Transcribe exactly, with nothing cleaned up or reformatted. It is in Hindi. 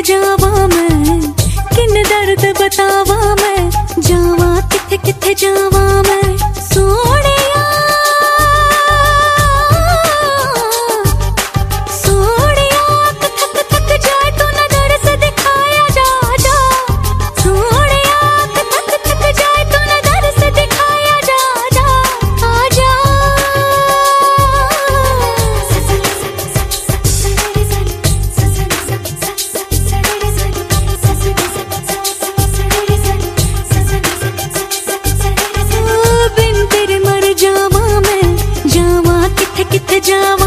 जावा मैं, किन दर्द बतावा मैं, जावा किथे किथे जावा मैं सोहणिया सोहणिया। थक थक जाए तू नजर से दिखाया जा जा, सोहणिया थक थक जाए तू नजर से दिखाया जा जा, आ जा। बिन तेरे मर जावा मैं, जावा किथे किथे जावा।